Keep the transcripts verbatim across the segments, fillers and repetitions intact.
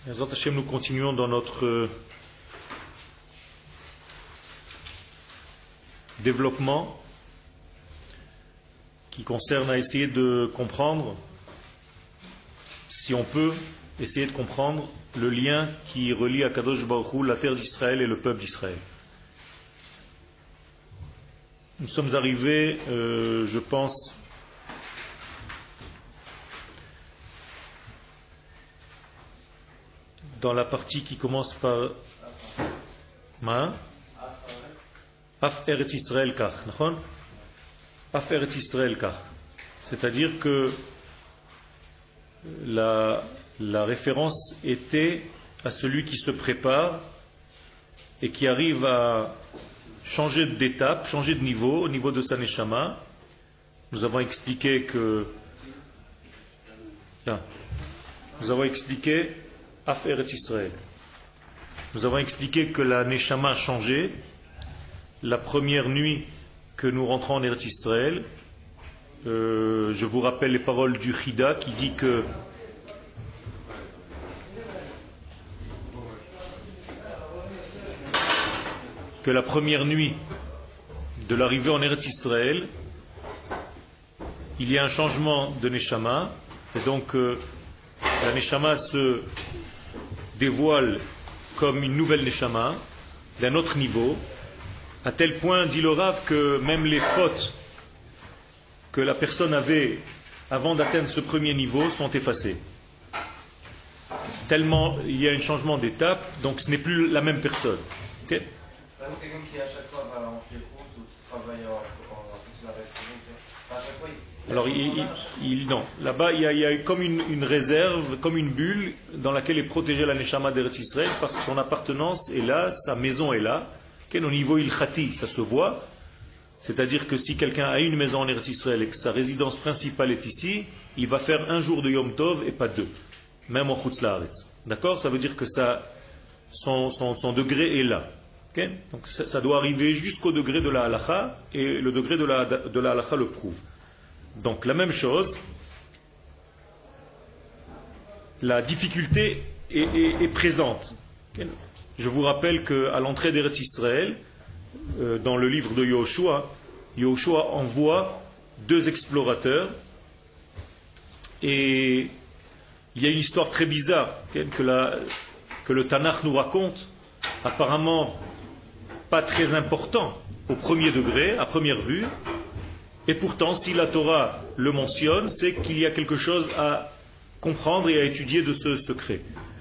Bezrat Hashem, nous continuons dans notre développement qui concerne à essayer de comprendre, si on peut essayer de comprendre le lien qui relie à Kadosh Baruch Hu, la terre d'Israël et le peuple d'Israël. Nous sommes arrivés, euh, je pense, dans la partie qui commence par Ma Af Eretz Israël Kach, Af Eretz Israël Kach. C'est-à-dire que la, la référence était à celui qui se prépare et qui arrive à changer d'étape, changer de niveau, au niveau de sa neshama. Nous avons expliqué que Là, nous avons expliqué Af Eretz Israël. Nous avons expliqué que la neshama a changé la première nuit que nous rentrons en Eretz Israël. Euh, je vous rappelle les paroles du Chida qui dit que que la première nuit de l'arrivée en Eretz Israël, il y a un changement de neshama, et donc euh, la neshama se dévoile comme une nouvelle neshama d'un autre niveau, à tel point, dit le Rav, que même les fautes que la personne avait avant d'atteindre ce premier niveau sont effacées. Tellement il y a un changement d'étape, donc ce n'est plus la même personne. Okay? Quelqu'un qui à chaque fois va en route ou qui travaille en à chaque fois il... Alors, il, il, il, non. Là-bas, il y a, il y a comme une, une réserve, comme une bulle dans laquelle est protégée la Neshama d'Eretz Israël parce que son appartenance est là, sa maison est là. Au niveau ilchati, ça se voit. C'est-à-dire que si quelqu'un a une maison en Eretz Israël et que sa résidence principale est ici, il va faire un jour de Yom Tov et pas deux. Même en Chutz La'aretz. D'accord? Ça veut dire que ça, son, son, son degré est là. Okay? Donc ça, ça doit arriver jusqu'au degré de la halacha et le degré de la, de la halacha le prouve. Donc la même chose, la difficulté est, est, est présente. Okay? Je vous rappelle qu'à l'entrée d'Eretz Israël, euh, dans le livre de Yoshua, Yoshua envoie deux explorateurs et il y a une histoire très bizarre okay, que, la, que le Tanakh nous raconte, apparemment pas très important au premier degré, à première vue, et pourtant si la Torah le mentionne, c'est qu'il y a quelque chose à comprendre et à étudier de ce secret.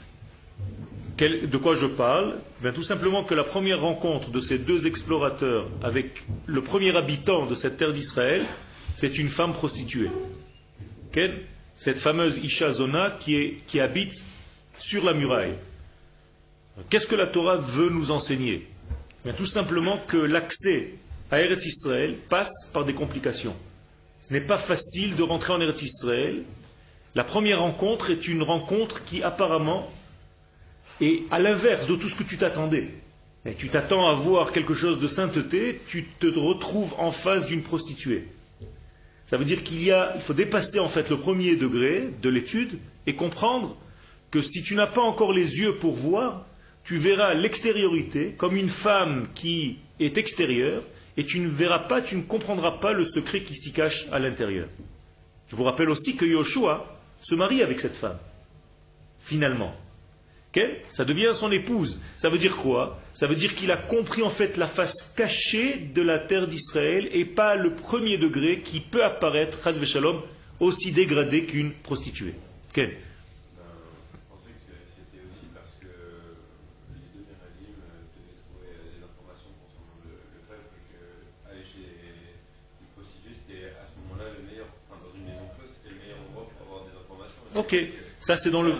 De quoi je parle? Bien, tout simplement que la première rencontre de ces deux explorateurs avec le premier habitant de cette terre d'Israël, c'est une femme prostituée. Okay? Cette fameuse Isha Zona qui, est, qui habite sur la muraille. Qu'est-ce que la Torah veut nous enseigner? Bien, tout simplement que l'accès à Eretz Israël passe par des complications. Ce n'est pas facile de rentrer en Eretz Israël. La première rencontre est une rencontre qui apparemment et à l'inverse de tout ce que tu t'attendais. Et tu t'attends à voir quelque chose de sainteté, tu te retrouves en face d'une prostituée. Ça veut dire qu'il y a, il faut dépasser en fait le premier degré de l'étude et comprendre que si tu n'as pas encore les yeux pour voir, tu verras l'extériorité comme une femme qui est extérieure et tu ne verras pas, tu ne comprendras pas le secret qui s'y cache à l'intérieur. Je vous rappelle aussi que Yoshua se marie avec cette femme, finalement. Okay? Ça devient son épouse. Ça veut dire quoi? Ça veut dire qu'il a compris en fait la face cachée de la terre d'Israël et pas le premier degré qui peut apparaître, chas v'shalom, aussi dégradé qu'une prostituée. Okay? Ben, je pensais que c'était aussi parce que les deux Méralim devaient trouver des informations concernant le, le peuple et qu'aller chez une prostituée, c'était à ce moment-là le meilleur, enfin dans une maison close, c'était le meilleur endroit pour avoir des informations. Ok, ça c'est dans le...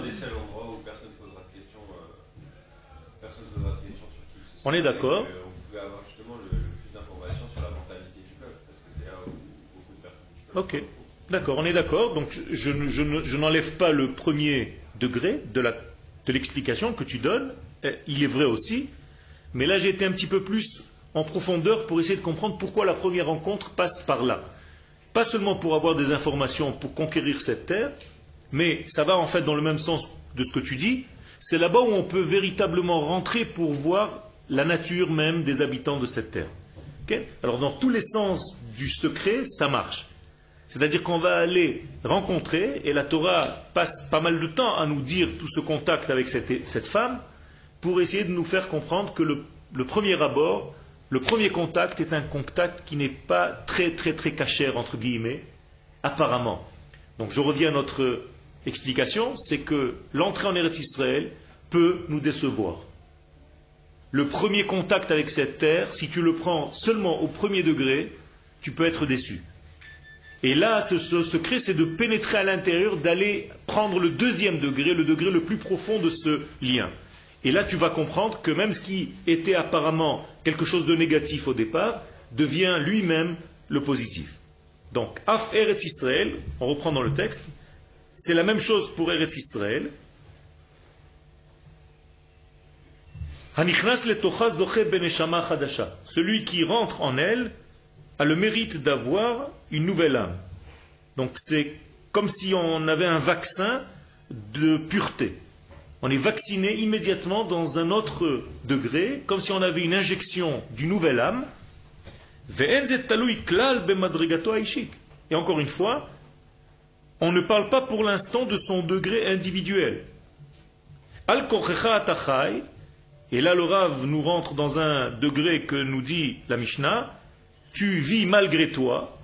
On est d'accord. On pouvait avoir justement le, le plus d'informations sur la mentalité du peuple, parce que c'est là où beaucoup de personnes du peuple. Ok, d'accord, on est d'accord. Donc je, je, je, je n'enlève pas le premier degré de, la, de l'explication que tu donnes. Il est vrai aussi. Mais là j'ai été un petit peu plus en profondeur pour essayer de comprendre pourquoi la première rencontre passe par là. Pas seulement pour avoir des informations pour conquérir cette terre, mais ça va en fait dans le même sens de ce que tu dis. c'est là-bas où on peut véritablement rentrer pour voir la nature même des habitants de cette terre. Okay? Alors dans tous les sens du secret, ça marche. C'est-à-dire qu'on va aller rencontrer, et la Torah passe pas mal de temps à nous dire tout ce contact avec cette, cette femme, pour essayer de nous faire comprendre que le, le premier abord, le premier contact est un contact qui n'est pas très très très cachère, entre guillemets, apparemment. Donc je reviens à notre explication, c'est que l'entrée en Eretz Israël peut nous décevoir. Le premier contact avec cette terre, si tu le prends seulement au premier degré, tu peux être déçu. Et là, ce, ce secret, c'est de pénétrer à l'intérieur, d'aller prendre le deuxième degré, le degré le plus profond de ce lien. Et là, tu vas comprendre que même ce qui était apparemment quelque chose de négatif au départ, devient lui-même le positif. Donc, Af Eretz Israël, on reprend dans le texte, c'est la même chose pour Eretz Israël. Hanichnas letocha zoche beneshama chadasha. Celui qui rentre en elle a le mérite d'avoir une nouvelle âme. Donc c'est comme si on avait un vaccin de pureté. On est vacciné immédiatement dans un autre degré, comme si on avait une injection d'une nouvelle âme. Et encore une fois, on ne parle pas pour l'instant de son degré individuel. Et là le Rav nous rentre dans un degré que nous dit la Mishnah, tu vis malgré toi,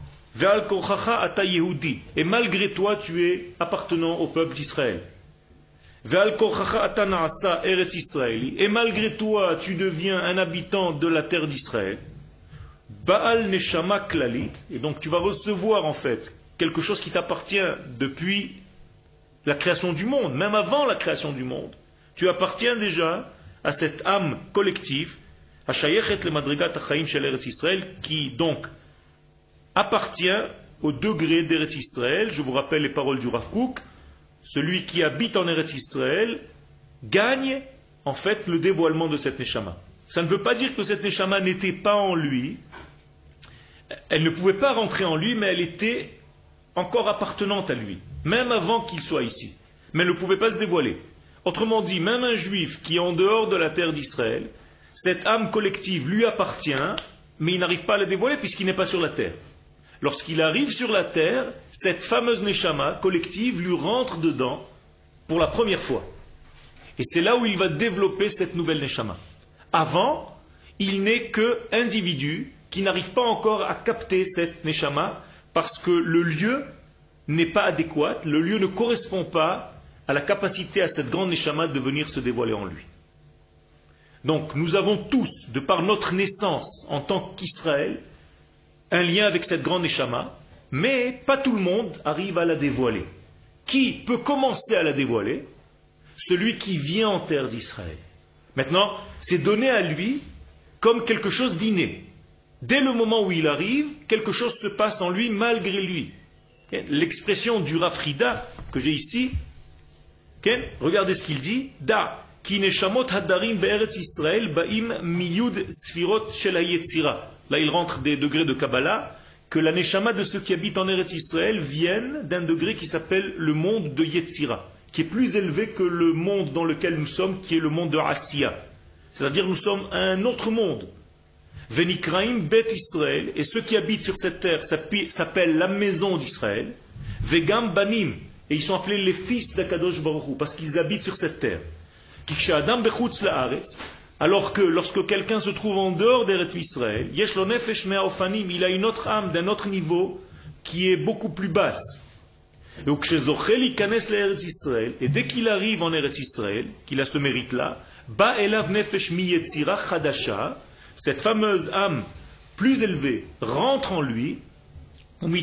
et malgré toi tu es appartenant au peuple d'Israël. Et malgré toi tu deviens un habitant de la terre d'Israël. Baal Neshama Klalit, et donc tu vas recevoir en fait quelque chose qui t'appartient depuis la création du monde, même avant la création du monde. Tu appartiens déjà à cette âme collective, qui donc appartient au degré d'Eretz Israël. Je vous rappelle les paroles du Rav Kook. Celui qui habite en Eretz Israël gagne en fait le dévoilement de cette Neshama. Ça ne veut pas dire que cette Neshama n'était pas en lui. Elle ne pouvait pas rentrer en lui, mais elle était encore appartenante à lui, même avant qu'il soit ici. Mais elle ne pouvait pas se dévoiler. Autrement dit, même un juif qui est en dehors de la terre d'Israël, cette âme collective lui appartient, mais il n'arrive pas à la dévoiler puisqu'il n'est pas sur la terre. Lorsqu'il arrive sur la terre, cette fameuse Neshama collective lui rentre dedans pour la première fois. Et c'est là où il va développer cette nouvelle Neshama. Avant, il n'est qu'individu qui n'arrive pas encore à capter cette Neshama parce que le lieu n'est pas adéquat, le lieu ne correspond pas à la capacité à cette grande Neshama de venir se dévoiler en lui. Donc nous avons tous, de par notre naissance en tant qu'Israël, un lien avec cette grande Neshama, mais pas tout le monde arrive à la dévoiler. Qui peut commencer à la dévoiler? Celui qui vient en terre d'Israël. Maintenant, c'est donné à lui comme quelque chose d'inné. Dès le moment où il arrive, quelque chose se passe en lui malgré lui. L'expression du Rafrida que j'ai ici, regardez ce qu'il dit, Da, ki neshamot hadarim be'eretz Israël ba'im miyud sfirot shel hayetzira. Là, il rentre des degrés de Kabbalah, que la neshama de ceux qui habitent en Eretz Israël viennent d'un degré qui s'appelle le monde de Yetzira, qui est plus élevé que le monde dans lequel nous sommes, qui est le monde de Asiya. C'est-à-dire nous sommes un autre monde. Venikraim bet Israël, et ceux qui habitent sur cette terre s'appellent la maison d'Israël. Vegam banim, et ils sont appelés les fils d'Akadosh Baruch Hu, parce qu'ils habitent sur cette terre. Kikshadam bechutz laaretz, alors que lorsque quelqu'un se trouve en dehors d'Eretz Israël, yesh lo nefesh mea ofanim, il a une autre âme d'un autre niveau qui est beaucoup plus basse. Et dès qu'il arrive en Eretz Israël, qu'il a ce mérite-là, ba elav nefesh mi yetzira chadasha, cette fameuse âme plus élevée rentre en lui, et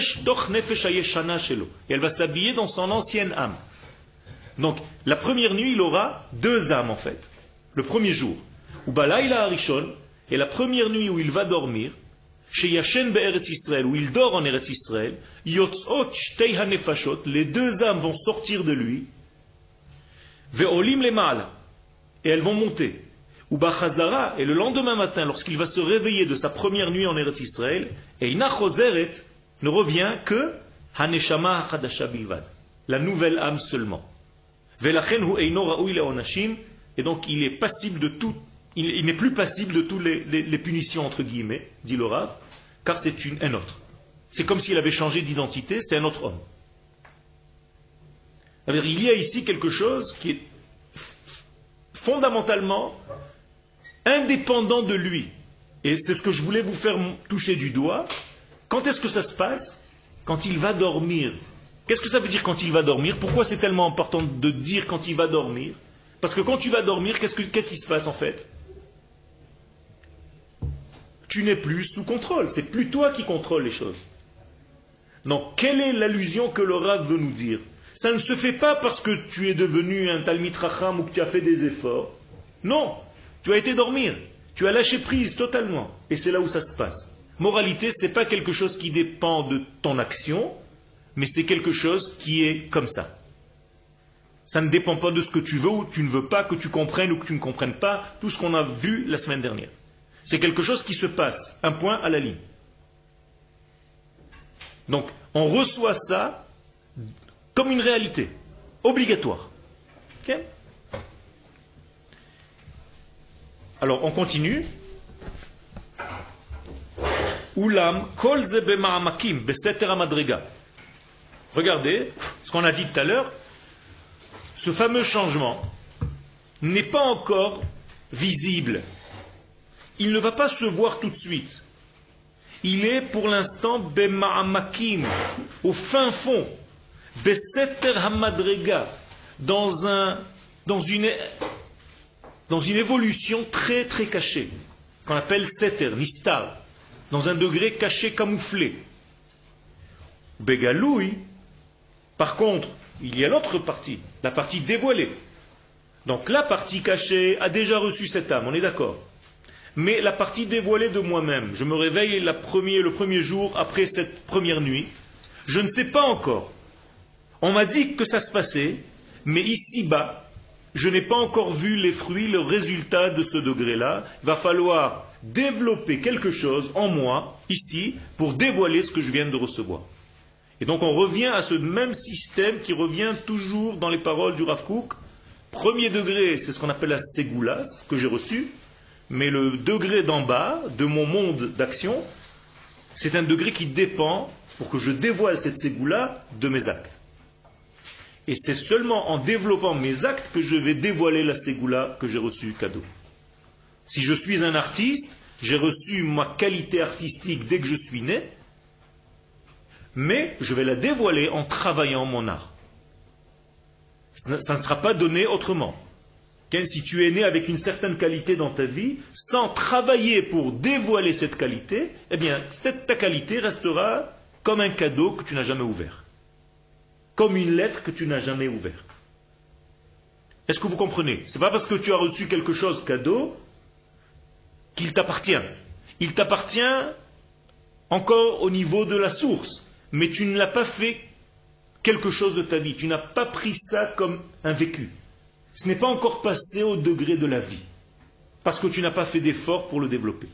elle va s'habiller dans son ancienne âme. Donc, la première nuit, il aura deux âmes en fait. Le premier jour, Ubalayla Harishon, et la première nuit où il va dormir, chez Yashen be'eretz Israël, où il dort en Eretz Israël, Yotzot shtei hanefashot, les deux âmes vont sortir de lui, ve'olim le'ma'ala, et elles vont monter. Ubachazara, et le lendemain matin, lorsqu'il va se réveiller de sa première nuit en Eretz Israël, Eina chozeret ne revient que Haneshama hachadasha bilvad, la nouvelle âme seulement. Velachen hu eino ra'ui le'onashim, et donc il est passible de tout, il, il n'est plus passible de toutes les, les, les punitions entre guillemets, dit le Rav, car c'est une, un autre. C'est comme s'il avait changé d'identité, c'est un autre homme. Alors, il y a ici quelque chose qui est fondamentalement indépendant de lui. Et c'est ce que je voulais vous faire toucher du doigt. Quand est-ce que ça se passe? Quand il va dormir. Qu'est-ce que ça veut dire quand il va dormir? Pourquoi c'est tellement important de dire quand il va dormir? Parce que quand tu vas dormir, qu'est-ce, que, qu'est-ce qui se passe en fait? Tu n'es plus sous contrôle. C'est plus toi qui contrôle les choses. Donc, quelle est l'allusion que le Rav veut nous dire? Ça ne se fait pas parce que tu es devenu un Talmid Racham ou que tu as fait des efforts. Non, tu as été dormir. Tu as lâché prise totalement. Et c'est là où ça se passe. Moralité, ce n'est pas quelque chose qui dépend de ton action, mais c'est quelque chose qui est comme ça. Ça ne dépend pas de ce que tu veux ou tu ne veux pas, que tu comprennes ou que tu ne comprennes pas, tout ce qu'on a vu la semaine dernière. C'est quelque chose qui se passe, un point à la ligne. Donc, on reçoit ça comme une réalité, obligatoire. Okay? Alors, on continue. Ulam kol ze b'ma'amakim beseter hamadrega. Regardez, ce qu'on a dit tout à l'heure, ce fameux changement n'est pas encore visible. Il ne va pas se voir tout de suite. Il est pour l'instant b'ma'amakim, au fin fond, beseter hamadrega, dans un, dans une, dans une évolution très très cachée, qu'on appelle seter, nistar, dans un degré caché, camouflé. Begaloui, par contre, il y a l'autre partie, la partie dévoilée. Donc la partie cachée a déjà reçu cette âme, on est d'accord. Mais la partie dévoilée de moi-même, je me réveille la premier, le premier jour après cette première nuit, je ne sais pas encore. On m'a dit que ça se passait, mais ici-bas, je n'ai pas encore vu les fruits, le résultat de ce degré-là. Il va falloir développer quelque chose en moi, ici, pour dévoiler ce que je viens de recevoir. Et donc on revient à ce même système qui revient toujours dans les paroles du Rav Kook. Premier degré, c'est ce qu'on appelle la ségoula, ce que j'ai reçu. Mais le degré d'en bas, de mon monde d'action, c'est un degré qui dépend, pour que je dévoile cette ségoula, de mes actes. Et c'est seulement en développant mes actes que je vais dévoiler la ségoula que j'ai reçue cadeau. Si je suis un artiste, j'ai reçu ma qualité artistique dès que je suis né, mais je vais la dévoiler en travaillant mon art. Ça ne sera pas donné autrement. Si tu es né avec une certaine qualité dans ta vie, sans travailler pour dévoiler cette qualité, eh bien, cette, ta qualité restera comme un cadeau que tu n'as jamais ouvert. Comme une lettre que tu n'as jamais ouverte. Est-ce que vous comprenez? Ce n'est pas parce que tu as reçu quelque chose cadeau qu'il t'appartient. Il t'appartient encore au niveau de la source, mais tu ne l'as pas fait quelque chose de ta vie. Tu n'as pas pris ça comme un vécu. Ce n'est pas encore passé au degré de la vie, parce que tu n'as pas fait d'effort pour le développer.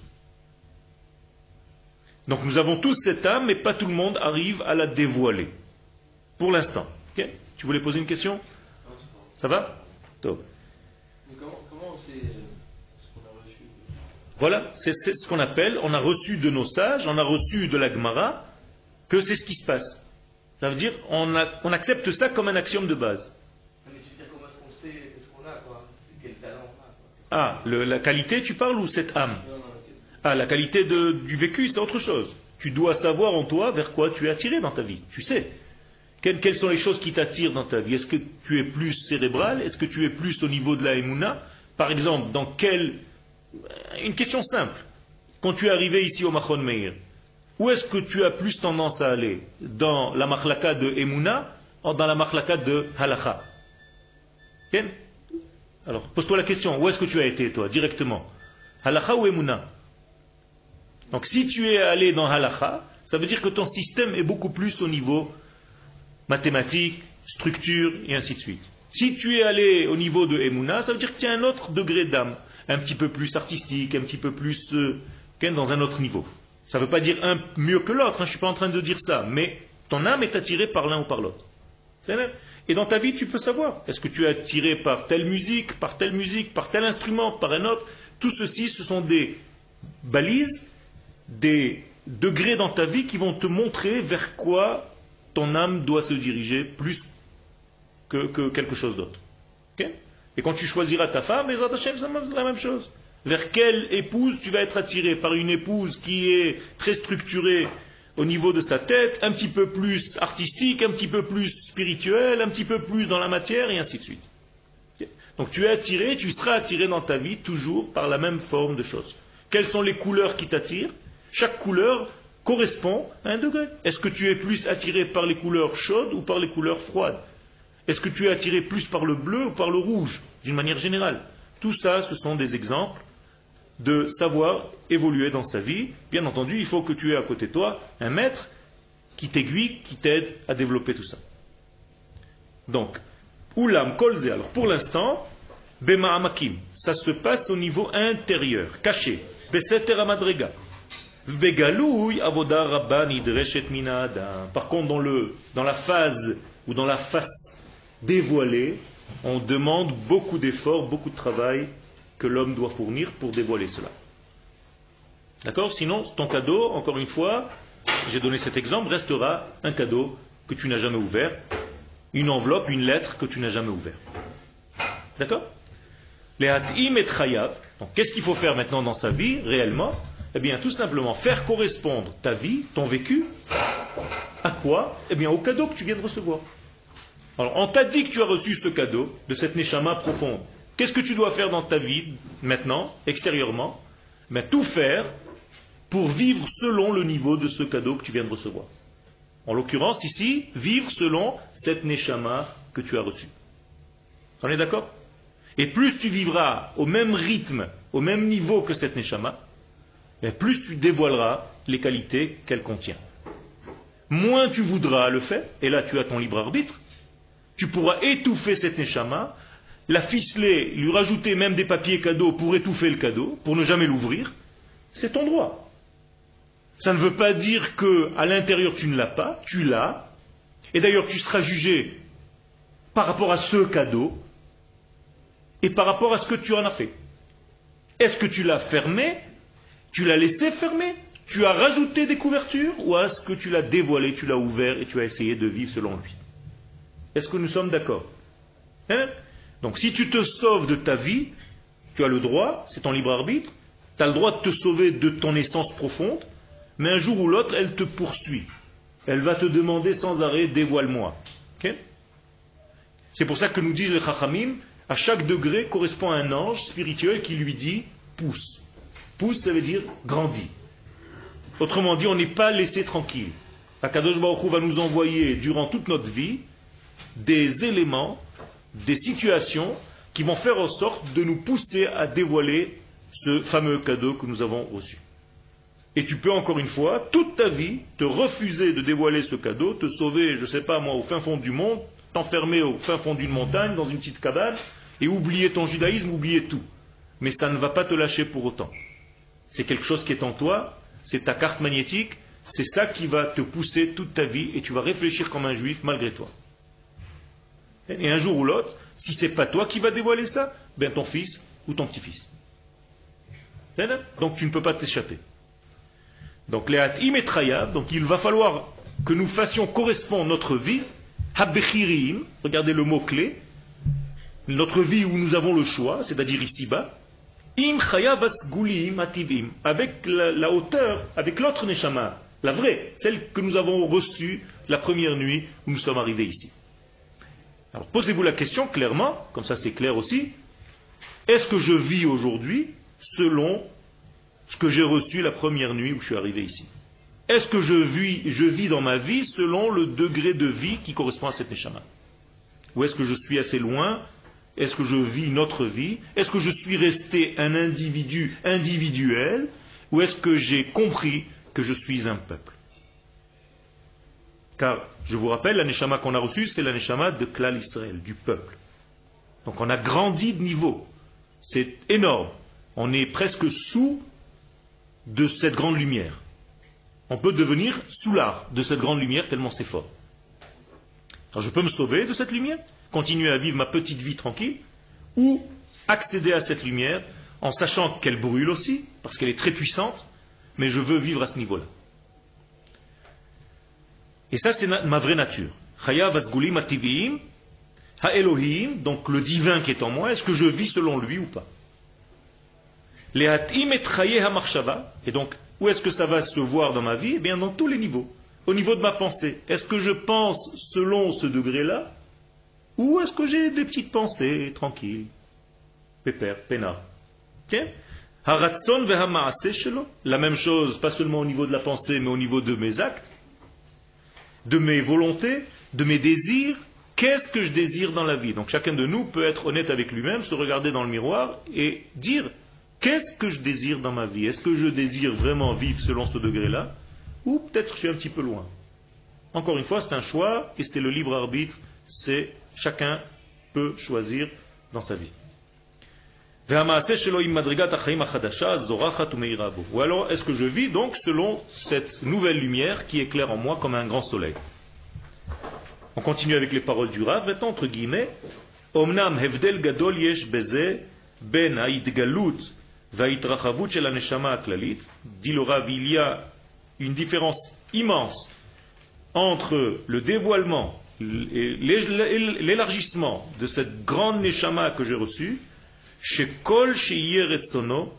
Donc nous avons tous cette âme, mais pas tout le monde arrive à la dévoiler. Pour l'instant. Okay? Tu voulais poser une question? Ça va? Top. Comment, comment c'est ce qu'on a reçu? Voilà, c'est, c'est ce qu'on appelle, on a reçu de nos sages, on a reçu de la Gemara, que c'est ce qui se passe. Ça veut dire, on, a, on accepte ça comme un axiome de base. Mais tu veux dire comment est-ce qu'on sait qu'est-ce qu'on a, quoi? C'est quel talent on a, quoi? Ah, le, la qualité, tu parles, ou cette âme? Non, non, ok. Ah, la qualité de, du vécu, c'est autre chose. Tu dois savoir en toi vers quoi tu es attiré dans ta vie. Tu sais. Quelles, quelles sont les choses qui t'attirent dans ta vie? Est-ce que tu es plus cérébral? Est-ce que tu es plus au niveau de la Emouna? Par exemple, dans quelle... Une question simple. Quand tu es arrivé ici au Machon Meir, où est-ce que tu as plus tendance à aller? Dans la Machlaka de Emouna ou dans la Machlaka de Halakha? Bien? Alors, pose-toi la question. Où est-ce que tu as été, toi, directement? Halakha ou Emouna? Donc, si tu es allé dans Halakha, ça veut dire que ton système est beaucoup plus au niveau mathématiques, structure, et ainsi de suite. Si tu es allé au niveau de Emouna, ça veut dire que tu as un autre degré d'âme, un petit peu plus artistique, un petit peu plus euh, dans un autre niveau. Ça ne veut pas dire un mieux que l'autre, hein, je ne suis pas en train de dire ça, mais ton âme est attirée par l'un ou par l'autre. Et dans ta vie, tu peux savoir, est-ce que tu es attiré par telle musique, par telle musique, par tel instrument, par un autre. Tout ceci, ce sont des balises, des degrés dans ta vie qui vont te montrer vers quoi ton âme doit se diriger plus que, que quelque chose d'autre. Okay? Et quand tu choisiras ta femme, les autres Hachem, c'est la même chose. Vers quelle épouse tu vas être attiré? Par une épouse qui est très structurée au niveau de sa tête, un petit peu plus artistique, un petit peu plus spirituelle, un petit peu plus dans la matière, et ainsi de suite. Okay? Donc tu es attiré, tu seras attiré dans ta vie toujours par la même forme de choses. Quelles sont les couleurs qui t'attirent? Chaque couleur correspond à un degré. Est-ce que tu es plus attiré par les couleurs chaudes ou par les couleurs froides? Est-ce que tu es attiré plus par le bleu ou par le rouge, d'une manière générale? Tout ça, ce sont des exemples de savoir évoluer dans sa vie. Bien entendu, il faut que tu aies à côté de toi un maître qui t'aiguille, qui t'aide à développer tout ça. Donc, Oulam Kolze, alors pour l'instant, Bema Amakim, ça se passe au niveau intérieur, caché, Beseter Amadrega. Begalouy Avoda Rabba Nidreshet Mina Adam. Par contre, dans, le, dans la phase ou dans la face dévoilée, on demande beaucoup d'efforts, beaucoup de travail que l'homme doit fournir pour dévoiler cela. D'accord? Sinon, ton cadeau, encore une fois, j'ai donné cet exemple, restera un cadeau que tu n'as jamais ouvert, une enveloppe, une lettre que tu n'as jamais ouvert. D'accord? Les hatim et chayav. Donc, qu'est-ce qu'il faut faire maintenant dans sa vie, réellement? Eh bien, tout simplement, faire correspondre ta vie, ton vécu, à quoi? Eh bien, au cadeau que tu viens de recevoir. Alors, on t'a dit que tu as reçu ce cadeau de cette neshama profonde. Qu'est-ce que tu dois faire dans ta vie, maintenant, extérieurement? Ben, tout faire pour vivre selon le niveau de ce cadeau que tu viens de recevoir. En l'occurrence, ici, vivre selon cette neshama que tu as reçue. On est d'accord? Et plus tu vivras au même rythme, au même niveau que cette neshama, et plus tu dévoileras les qualités qu'elle contient. Moins tu voudras le faire, et là tu as ton libre arbitre, tu pourras étouffer cette neshama, la ficeler, lui rajouter même des papiers cadeaux pour étouffer le cadeau, pour ne jamais l'ouvrir, c'est ton droit. Ça ne veut pas dire que à l'intérieur tu ne l'as pas, tu l'as, et d'ailleurs tu seras jugé par rapport à ce cadeau, et par rapport à ce que tu en as fait. Est-ce que tu l'as fermé? Tu l'as laissé fermé? Tu as rajouté des couvertures? Ou est-ce que tu l'as dévoilé, tu l'as ouvert et tu as essayé de vivre selon lui? Est-ce que nous sommes d'accord? Hein? Donc si tu te sauves de ta vie, tu as le droit, c'est ton libre arbitre, tu as le droit de te sauver de ton essence profonde, mais un jour ou l'autre, elle te poursuit. Elle va te demander sans arrêt, dévoile-moi. Okay? C'est pour ça que nous disent les Chachamim, à chaque degré correspond à un ange spirituel qui lui dit pousse. Pousse, ça veut dire grandis. Autrement dit, on n'est pas laissé tranquille. Akadosh Baruch Hu va nous envoyer durant toute notre vie des éléments, des situations qui vont faire en sorte de nous pousser à dévoiler ce fameux cadeau que nous avons reçu. Et tu peux encore une fois, toute ta vie, te refuser de dévoiler ce cadeau, te sauver, je ne sais pas moi, au fin fond du monde, t'enfermer au fin fond d'une montagne, dans une petite cabane, et oublier ton judaïsme, oublier tout. Mais ça ne va pas te lâcher pour autant. C'est quelque chose qui est en toi, c'est ta carte magnétique, c'est ça qui va te pousser toute ta vie, et tu vas réfléchir comme un juif malgré toi. Et un jour ou l'autre, si ce n'est pas toi qui vas dévoiler ça, ben ton fils ou ton petit-fils. Donc tu ne peux pas t'échapper. Donc les hatim et chayav, donc il va falloir que nous fassions correspondre notre vie, habechirim, regardez le mot-clé, notre vie où nous avons le choix, c'est-à-dire ici-bas, im chayav asgulim ativim, avec la, la hauteur, avec l'autre neshama, la vraie, celle que nous avons reçue la première nuit où nous sommes arrivés ici. Alors posez-vous la question clairement, comme ça c'est clair aussi, est-ce que je vis aujourd'hui selon ce que j'ai reçu la première nuit où je suis arrivé ici? Est-ce que je vis, je vis dans ma vie selon le degré de vie qui correspond à cette neshama? Ou est-ce que je suis assez loin? Est-ce que je vis une autre vie? Est-ce que je suis resté un individu individuel? Ou est-ce que j'ai compris que je suis un peuple? Car, je vous rappelle, la neshama qu'on a reçue, c'est la neshama de Klal Israël, du peuple. Donc on a grandi de niveau. C'est énorme. On est presque sous de cette grande lumière. On peut devenir soulard de cette grande lumière tellement c'est fort. Alors je peux me sauver de cette lumière, continuer à vivre ma petite vie tranquille, ou accéder à cette lumière en sachant qu'elle brûle aussi, parce qu'elle est très puissante, mais je veux vivre à ce niveau-là. Et ça, c'est ma vraie nature. Chayav asgulim ativiim, ha-Elohim, donc le divin qui est en moi, est-ce que je vis selon lui ou pas? Lehatim et chaye ha-marshava, et donc, où est-ce que ça va se voir dans ma vie? Eh bien, dans tous les niveaux. Au niveau de ma pensée, est-ce que je pense selon ce degré-là? Ou est-ce que j'ai des petites pensées tranquilles? Pépère, peinard. Okay? Haratson ve'hamaaseh shelo, la même chose, pas seulement au niveau de la pensée, mais au niveau de mes actes, de mes volontés, de mes désirs. Qu'est-ce que je désire dans la vie? Donc chacun de nous peut être honnête avec lui-même, se regarder dans le miroir et dire, qu'est-ce que je désire dans ma vie? Est-ce que je désire vraiment vivre selon ce degré-là? Ou peut-être je suis un petit peu loin. Encore une fois, c'est un choix et c'est le libre arbitre. C'est chacun peut choisir dans sa vie. Ou alors, est-ce que je vis donc selon cette nouvelle lumière qui éclaire en moi comme un grand soleil? On continue avec les paroles du Rav, maintenant, entre guillemets. Omnam hevdel gadol yesh beze ben haidgalut vaitrachavut shel haneshama aklalit. Dit le Rav, il y a une différence immense entre le dévoilement et l'élargissement de cette grande neshama que j'ai reçue, chez Kol Sheyeh Retzono,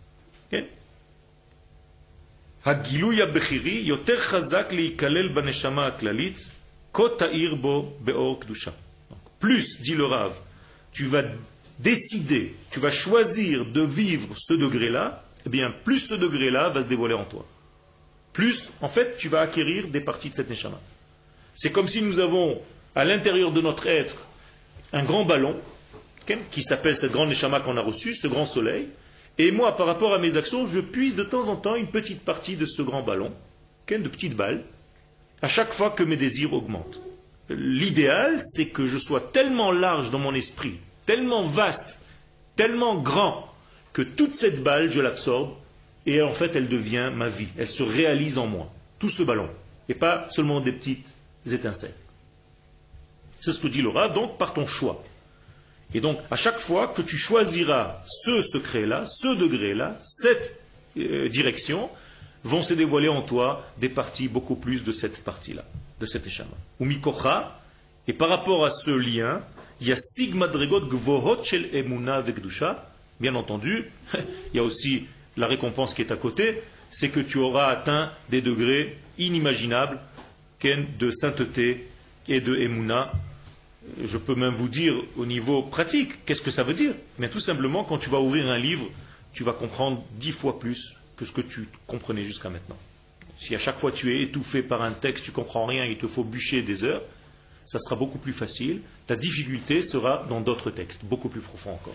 Hagiluya Bechiri, Yoter Chazak Leikalel Baneshama Aklalit, Kotair Bo Beor Kdusha. Plus, dit le Rav, tu vas décider, tu vas choisir de vivre ce degré-là, eh bien, plus ce degré-là va se dévoiler en toi. Plus, en fait, tu vas acquérir des parties de cette neshama. C'est comme si nous avons à l'intérieur de notre être un grand ballon qui s'appelle cette grande neshama qu'on a reçue, ce grand soleil, et moi, par rapport à mes actions, je puise de temps en temps une petite partie de ce grand ballon, de petites balles, à chaque fois que mes désirs augmentent. L'idéal, c'est que je sois tellement large dans mon esprit, tellement vaste, tellement grand, que toute cette balle, je l'absorbe, et en fait, elle devient ma vie, elle se réalise en moi, tout ce ballon, et pas seulement des petites étincelles. C'est ce que dit le Rav, donc par ton choix. Et donc, à chaque fois que tu choisiras ce secret-là, ce degré-là, cette euh, direction, vont se dévoiler en toi des parties beaucoup plus de cette partie-là, de cette échama. Ou mikocha, et par rapport à ce lien, il y a stigmadregot gvohot shel emuna vekdusha. Bien entendu, il y a aussi la récompense qui est à côté, c'est que tu auras atteint des degrés inimaginables de sainteté et de emuna. Je peux même vous dire au niveau pratique, qu'est-ce que ça veut dire? Mais tout simplement, quand tu vas ouvrir un livre, tu vas comprendre dix fois plus que ce que tu comprenais jusqu'à maintenant. Si à chaque fois tu es étouffé par un texte, tu ne comprends rien, il te faut bûcher des heures, ça sera beaucoup plus facile. Ta difficulté sera dans d'autres textes, beaucoup plus profonds encore.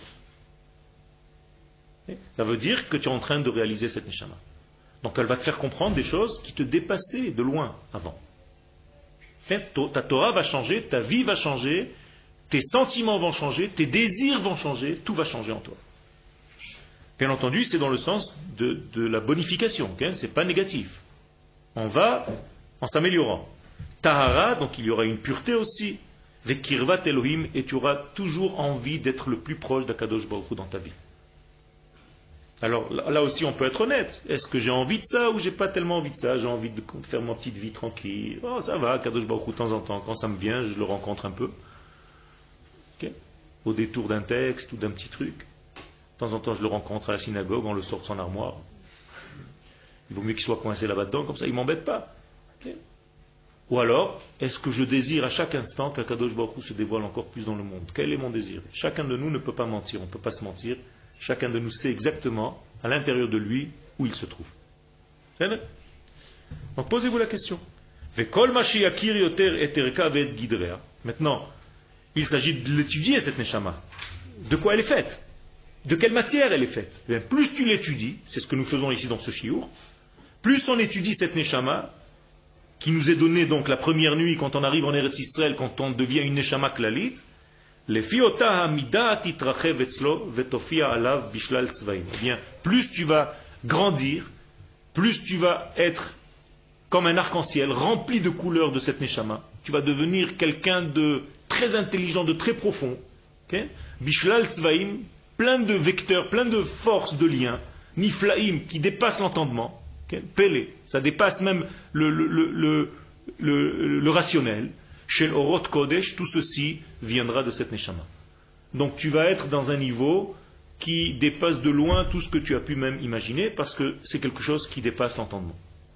Ça veut dire que tu es en train de réaliser cette neshama. Donc elle va te faire comprendre des choses qui te dépassaient de loin avant. Ta Torah va changer, ta vie va changer, tes sentiments vont changer, tes désirs vont changer, tout va changer en toi. Bien entendu, c'est dans le sens de, de la bonification, okay? Ce n'est pas négatif. On va en s'améliorant. Tahara, donc il y aura une pureté aussi, Vekirvat Elohim, et tu auras toujours envie d'être le plus proche d'Akadosh Baruch Hu dans ta vie. Alors là aussi on peut être honnête. Est-ce que j'ai envie de ça ou j'ai pas tellement envie de ça? J'ai envie de faire ma petite vie tranquille. Oh ça va, Kadosh Baruch Hu de temps en temps. Quand ça me vient, je le rencontre un peu. Okay. Au détour d'un texte ou d'un petit truc. De temps en temps je le rencontre à la synagogue, on le sort de son armoire. Il vaut mieux qu'il soit coincé là-bas dedans, comme ça il ne m'embête pas. Okay. Ou alors, est-ce que je désire à chaque instant qu'Akadosh Baruch Hu se dévoile encore plus dans le monde? Quel est mon désir? Chacun de nous ne peut pas mentir, on ne peut pas se mentir. Chacun de nous sait exactement, à l'intérieur de lui, où il se trouve. Donc posez-vous la question. Maintenant, il s'agit de l'étudier, cette neshama. De quoi elle est faite? De quelle matière elle est faite? Bien, plus tu l'étudies, c'est ce que nous faisons ici dans ce shiur, plus on étudie cette neshama, qui nous est donnée donc la première nuit, quand on arrive en Eretz Israël, quand on devient une neshama klalit, bien, plus tu vas grandir, plus tu vas être comme un arc-en-ciel, rempli de couleurs de cette neshama, tu vas devenir quelqu'un de très intelligent, de très profond. Okay? Bishlal tzvaim, plein de vecteurs, plein de forces de liens. Niflaim, qui dépasse l'entendement. Okay? Pélé, ça dépasse même le, le, le, le, le, le rationnel. Shel Orot Kodesh, tout ceci viendra de cette Neshama. Donc tu vas être dans un niveau qui dépasse de loin tout ce que tu as pu même imaginer, parce que c'est quelque chose qui dépasse l'entendement.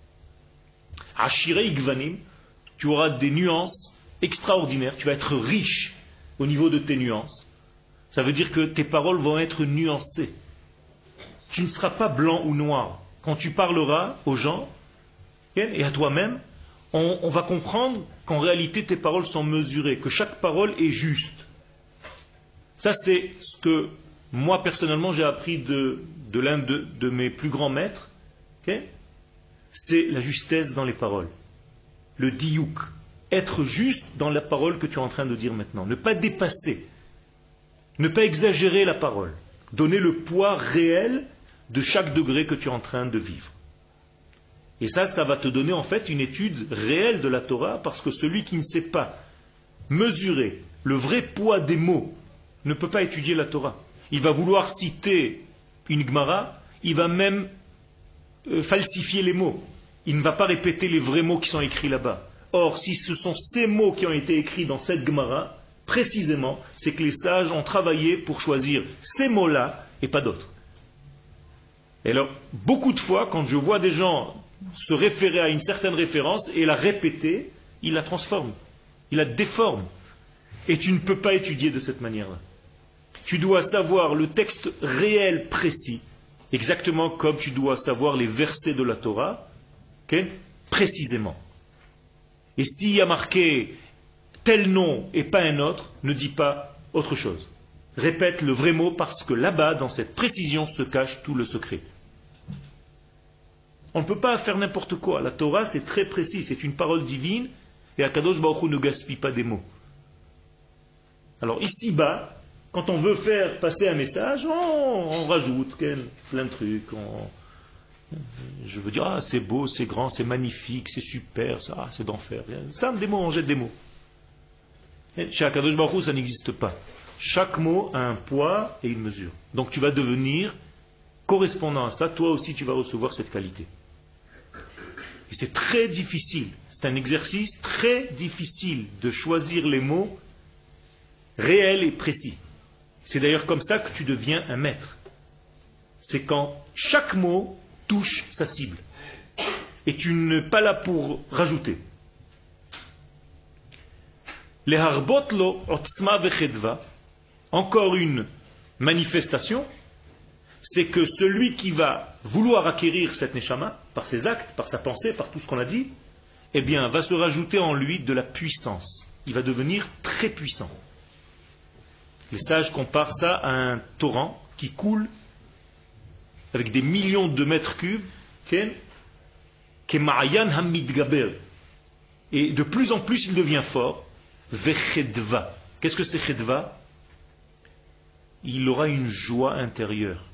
Ashirei Gvanim, tu auras des nuances extraordinaires, tu vas être riche au niveau de tes nuances. Ça veut dire que tes paroles vont être nuancées. Tu ne seras pas blanc ou noir. Quand tu parleras aux gens et à toi-même, on, on va comprendre qu'en réalité tes paroles sont mesurées, que chaque parole est juste. Ça c'est ce que moi personnellement j'ai appris de, de l'un de, de mes plus grands maîtres. Okay? C'est la justesse dans les paroles. Le diouk. Être juste dans la parole que tu es en train de dire maintenant. Ne pas dépasser. Ne pas exagérer la parole. Donner le poids réel de chaque degré que tu es en train de vivre. Et ça, ça va te donner en fait une étude réelle de la Torah, parce que celui qui ne sait pas mesurer le vrai poids des mots ne peut pas étudier la Torah. Il va vouloir citer une Gemara, il va même euh, falsifier les mots. Il ne va pas répéter les vrais mots qui sont écrits là-bas. Or, si ce sont ces mots qui ont été écrits dans cette Gemara, précisément, c'est que les sages ont travaillé pour choisir ces mots-là et pas d'autres. Et alors, beaucoup de fois, quand je vois des gens se référer à une certaine référence et la répéter, ils la transforment, ils la déforment. Et tu ne peux pas étudier de cette manière-là. Tu dois savoir le texte réel, précis, exactement comme tu dois savoir les versets de la Torah, okay, précisément. Et s'il y a marqué tel nom et pas un autre, ne dis pas autre chose. Répète le vrai mot, parce que là-bas, dans cette précision, se cache tout le secret. On ne peut pas faire n'importe quoi. La Torah, c'est très précis, c'est une parole divine, et Akadosh Baruch Hu ne gaspille pas des mots. Alors ici-bas, quand on veut faire passer un message, on, on rajoute plein de trucs. On, je veux dire, ah, c'est beau, c'est grand, c'est magnifique, c'est super, ça, ah, c'est d'enfer. Ça, des mots, on jette des mots. Et chez Akadosh Baruch Hu, ça n'existe pas. Chaque mot a un poids et une mesure. Donc tu vas devenir correspondant à ça, toi aussi tu vas recevoir cette qualité. Et c'est très difficile, c'est un exercice très difficile de choisir les mots réels et précis. C'est d'ailleurs comme ça que tu deviens un maître. C'est quand chaque mot touche sa cible. Et tu n'es pas là pour rajouter. Les harbotlo otzma vechedva, encore une manifestation, c'est que celui qui va vouloir acquérir cette neshama, par ses actes, par sa pensée, par tout ce qu'on a dit, eh bien, va se rajouter en lui de la puissance. Il va devenir très puissant. Les sages comparent ça à un torrent qui coule avec des millions de mètres cubes, Kema'ayan hamidgaber. Et de plus en plus, il devient fort. Vechedva. Qu'est-ce que c'est chedva? Il aura une joie intérieure.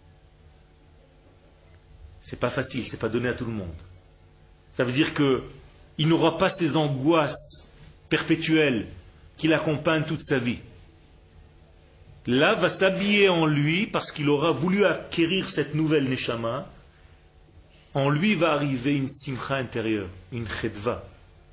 C'est pas facile, c'est pas donné à tout le monde. Ça veut dire que il n'aura pas ces angoisses perpétuelles qui l'accompagnent toute sa vie. Là va s'habiller en lui, parce qu'il aura voulu acquérir cette nouvelle neshama. En lui va arriver une simcha intérieure, une chedva.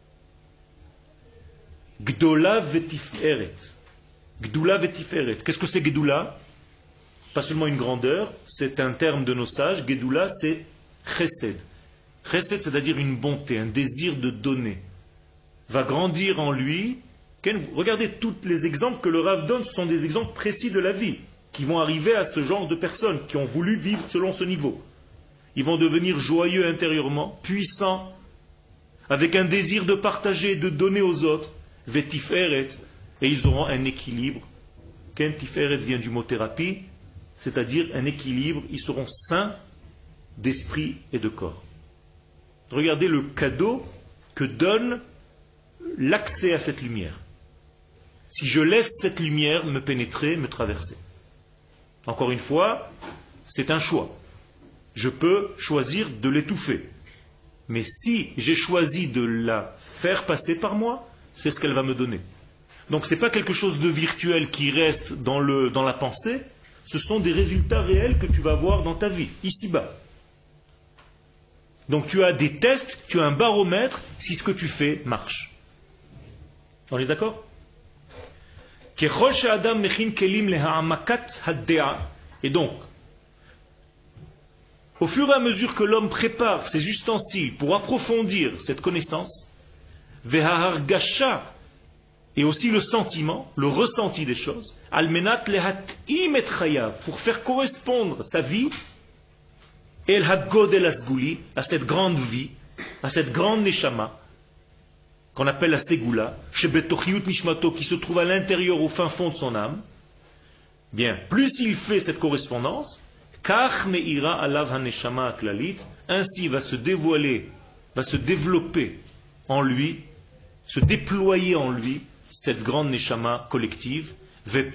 Gdola vetiferet. Gdoula vetiferet. Qu'est-ce que c'est Gdoula? Pas seulement une grandeur, c'est un terme de nos sages. Gdoula, c'est chesed. Chesed, c'est-à-dire une bonté, un désir de donner. Va grandir en lui. Regardez tous les exemples que le Rav donne, ce sont des exemples précis de la vie, qui vont arriver à ce genre de personnes, qui ont voulu vivre selon ce niveau. Ils vont devenir joyeux intérieurement, puissants, avec un désir de partager, de donner aux autres. Vetiferet, et ils auront un équilibre. Ken tiferet vient du mot thérapie, c'est-à-dire un équilibre, ils seront sains d'esprit et de corps. Regardez le cadeau que donne l'accès à cette lumière. Si je laisse cette lumière me pénétrer, me traverser. Encore une fois, c'est un choix. Je peux choisir de l'étouffer. Mais si j'ai choisi de la faire passer par moi, c'est ce qu'elle va me donner. Donc ce n'est pas quelque chose de virtuel qui reste dans, le, dans la pensée, ce sont des résultats réels que tu vas voir dans ta vie, ici-bas. Donc tu as des tests, tu as un baromètre si ce que tu fais marche. On est d'accord? Et donc, au fur et à mesure que l'homme prépare ses ustensiles pour approfondir cette connaissance, et aussi le sentiment, le ressenti des choses, pour faire correspondre sa vie à cette grande vie, à cette grande neshama, qu'on appelle la Segula, qui se trouve à l'intérieur, au fin fond de son âme, bien, plus il fait cette correspondance, ainsi va se dévoiler, va se développer en lui, se déployer en lui, cette grande neshama collective, et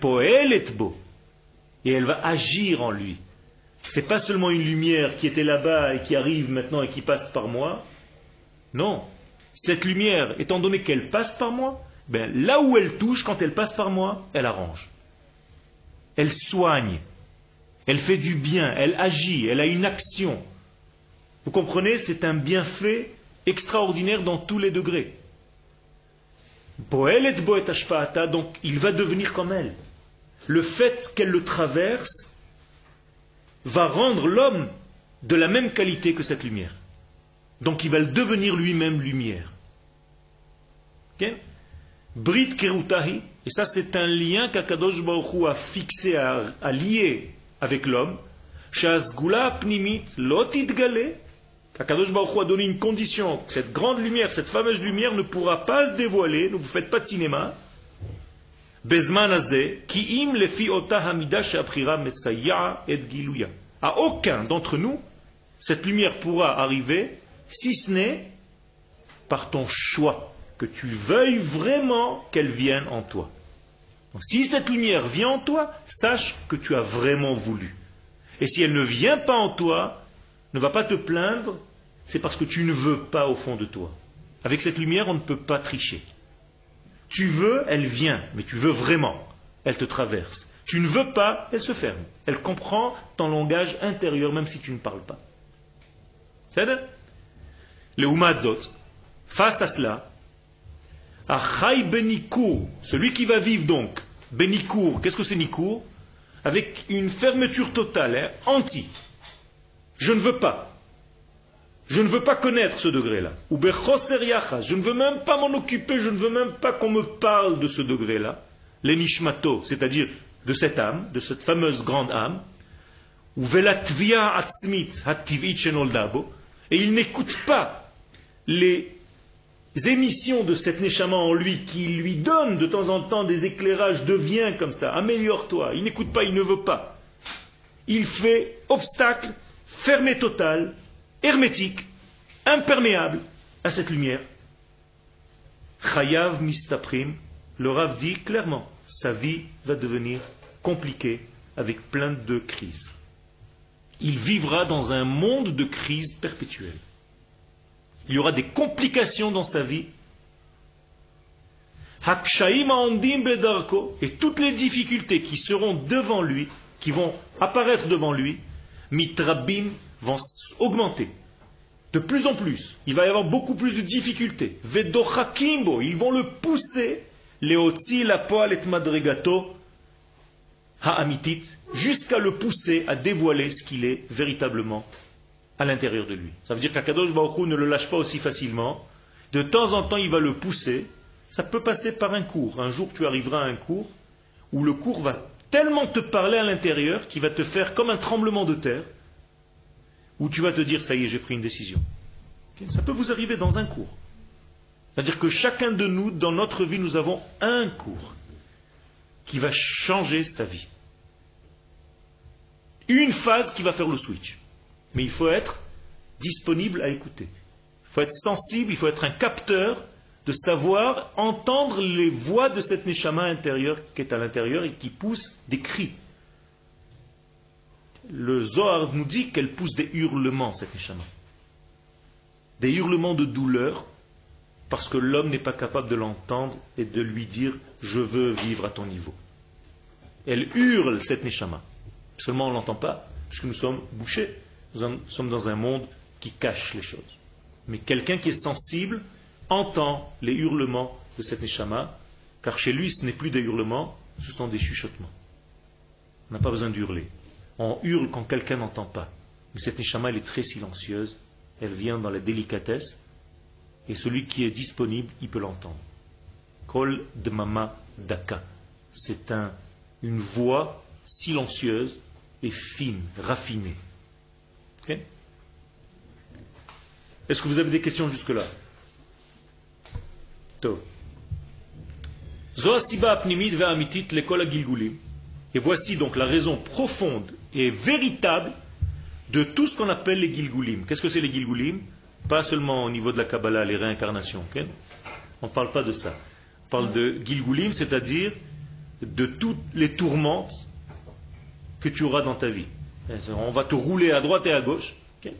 elle va agir en lui. Ce n'est pas seulement une lumière qui était là-bas et qui arrive maintenant et qui passe par moi. Non. Cette lumière, étant donné qu'elle passe par moi, ben, là où elle touche, quand elle passe par moi, elle arrange. Elle soigne. Elle fait du bien. Elle agit. Elle a une action. Vous comprenez? C'est un bienfait extraordinaire dans tous les degrés. Donc il va devenir comme elle. Le fait qu'elle le traverse va rendre l'homme de la même qualité que cette lumière. Donc il va le devenir lui-même lumière. Okay? Brit Kerutahi, et ça c'est un lien qu'Akadosh Baruch Hu a fixé, à, à lier avec l'homme. Shazgula pnimit lotit gale. Akadosh Baruch Hu a donné une condition. Cette grande lumière, cette fameuse lumière ne pourra pas se dévoiler, ne vous faites pas de cinéma. Bezman azeh, ki im lefi ota hamida she'abchira mesaya et giluya. À aucun d'entre nous, cette lumière pourra arriver, si ce n'est par ton choix, que tu veuilles vraiment qu'elle vienne en toi. Donc, si cette lumière vient en toi, sache que tu as vraiment voulu. Et si elle ne vient pas en toi, ne va pas te plaindre, c'est parce que tu ne veux pas au fond de toi. Avec cette lumière, on ne peut pas tricher. Tu veux, elle vient, mais tu veux vraiment. Elle te traverse. Tu ne veux pas, elle se ferme. Elle comprend ton langage intérieur, même si tu ne parles pas. C'est ça? Le Umadzot, face à cela, Achai Benikur, celui qui va vivre donc, Benikur, qu'est-ce que c'est Nikur? Avec une fermeture totale, hein, anti. Je ne veux pas. Je ne veux pas connaître ce degré-là. Ou bechoser yachas, je ne veux même pas m'en occuper, je ne veux même pas qu'on me parle de ce degré-là. L'enishmato, c'est-à-dire de cette âme, de cette fameuse grande âme. Ou velatvia atzmit hativit shenoldabo. Et il n'écoute pas les émissions de cette neshama en lui qui lui donne de temps en temps des éclairages, deviens comme ça, améliore-toi. Il n'écoute pas, il ne veut pas. Il fait obstacle, fermé total, hermétique, imperméable à cette lumière. Chayav mistaprim, le Rav dit clairement, sa vie va devenir compliquée avec plein de crises. Il vivra dans un monde de crise perpétuelle. Il y aura des complications dans sa vie. Et toutes les difficultés qui seront devant lui, qui vont apparaître devant lui, mitrabim, vont augmenter. De plus en plus. Il va y avoir beaucoup plus de difficultés. Vedochakimbo, ils vont le pousser. Leotzi la poal et madregato ha'amitit, jusqu'à le pousser à dévoiler ce qu'il est véritablement à l'intérieur de lui. Ça veut dire qu'Akadosh Baruch Hu ne le lâche pas aussi facilement. De temps en temps, il va le pousser. Ça peut passer par un cours. Un jour, tu arriveras à un cours où le cours va tellement te parler à l'intérieur qu'il va te faire comme un tremblement de terre, où tu vas te dire, ça y est, j'ai pris une décision. Okay? Ça peut vous arriver dans un cours. C'est-à-dire que chacun de nous, dans notre vie, nous avons un cours qui va changer sa vie. Une phase qui va faire le switch. Mais il faut être disponible à écouter. Il faut être sensible, il faut être un capteur de savoir entendre les voix de cette neshama intérieure qui est à l'intérieur et qui pousse des cris. Le Zohar nous dit qu'elle pousse des hurlements, cette neshama. Des hurlements de douleur Parce que l'homme n'est pas capable de l'entendre et de lui dire « je veux vivre à ton niveau ». Elle hurle cette neshama. Seulement on ne l'entend pas, parce que nous sommes bouchés. Nous sommes dans un monde qui cache les choses. Mais quelqu'un qui est sensible entend les hurlements de cette neshama, car chez lui ce n'est plus des hurlements, ce sont des chuchotements. On n'a pas besoin d'hurler. On hurle quand quelqu'un n'entend pas. Mais cette neshama, elle est très silencieuse. Elle vient dans la délicatesse. Et celui qui est disponible, il peut l'entendre. Kol dmama daka. C'est un, une voix silencieuse et fine, raffinée. Okay? Est-ce que vous avez des questions jusque-là? Tov. Et voici donc la raison profonde et véritable de tout ce qu'on appelle les Gilgulim. Qu'est-ce que c'est les Gilgulim? Pas seulement au niveau de la Kabbalah, les réincarnations. Okay? On ne parle pas de ça. On parle de Gilgulim, c'est-à-dire de toutes les tourmentes que tu auras dans ta vie. On va te rouler à droite et à gauche. Okay?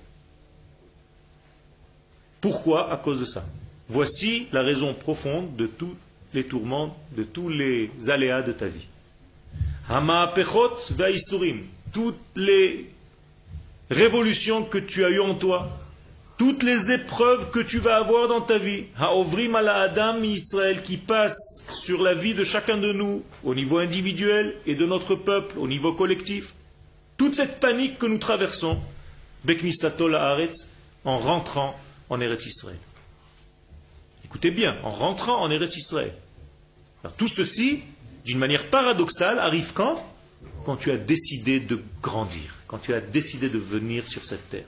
Pourquoi? À cause de ça. Voici la raison profonde de toutes les tourmentes, de tous les aléas de ta vie. Hama'apechot va'isurim. Toutes les révolutions que tu as eues en toi, toutes les épreuves que tu vas avoir dans ta vie, Ha'ovrim ala Adam Israël, qui passent sur la vie de chacun de nous, au niveau individuel et de notre peuple, au niveau collectif, toute cette panique que nous traversons, Beknisato la'aretz, en rentrant en Eretz Israël. Écoutez bien, en rentrant en Eretz Israël. Alors, tout ceci, d'une manière paradoxale, arrive quand? Quand tu as décidé de grandir, quand tu as décidé de venir sur cette terre.